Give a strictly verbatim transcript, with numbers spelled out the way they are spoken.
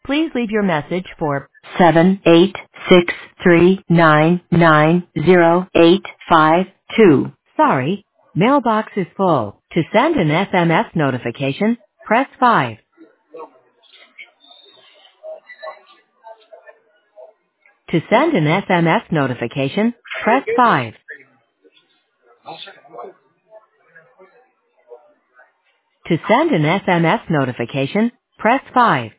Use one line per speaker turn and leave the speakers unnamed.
Please leave your message for seven eight six three nine nine zero eight five two. Sorry, mailbox is full. To send an S M S notification, press five. To send an S M S notification, press five. To send an S M S notification, press five.